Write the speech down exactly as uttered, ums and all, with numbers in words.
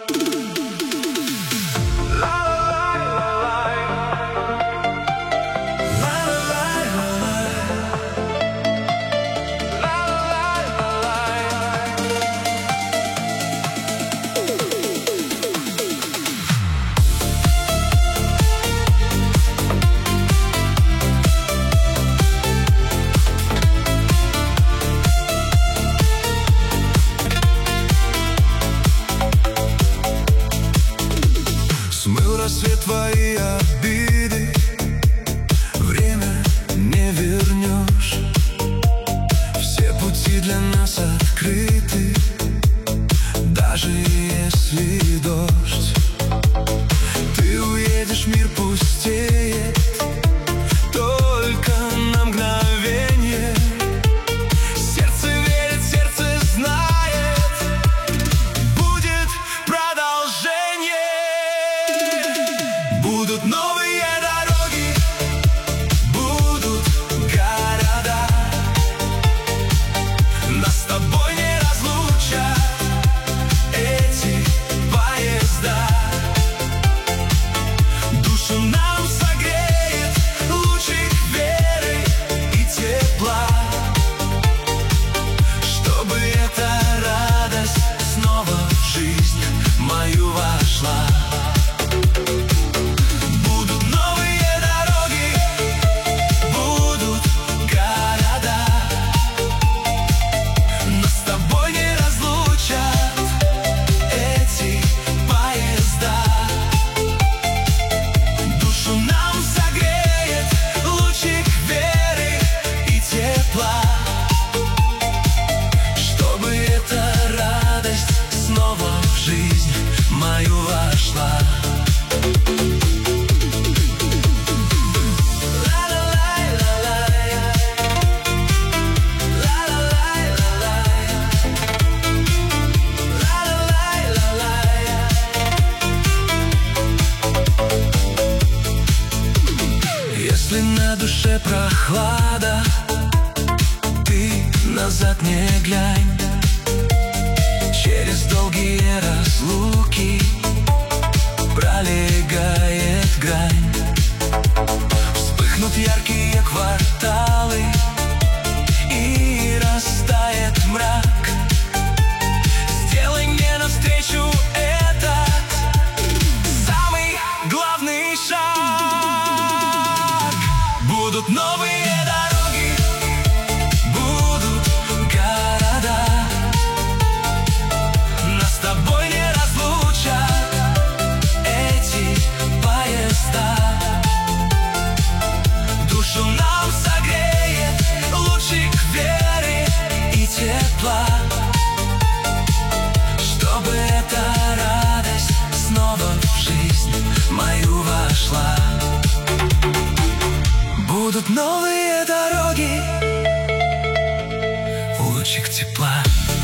Смыл рассвет твои обиды, время не вернешь. Все пути для нас открыты, даже если дождь. Ты уедешь, мир пустеет, только на мгновение. Сердце верит, сердце знает, будет продолжение. Будут новые дороги, будут города. Нас с тобой не разлучат эти поезда. Душу нам согреет лучик веры и тепла, чтобы эта радость снова в жизнь мою вошла. Мою вошла. Если на душе прохлада, ты назад не глянь. Через долгие разлуки пролегает грань. Вспыхнут яркие кварталы и растает мрак. Сделай мне навстречу этот самый главный шаг. Будут новые дороги, будут города. Нас с тобой не разлучат эти поезда. Душу нам согреет лучик веры и тепла, чтобы эта радость снова в жизнь мою вошла. Будут новые дороги, лучик тепла.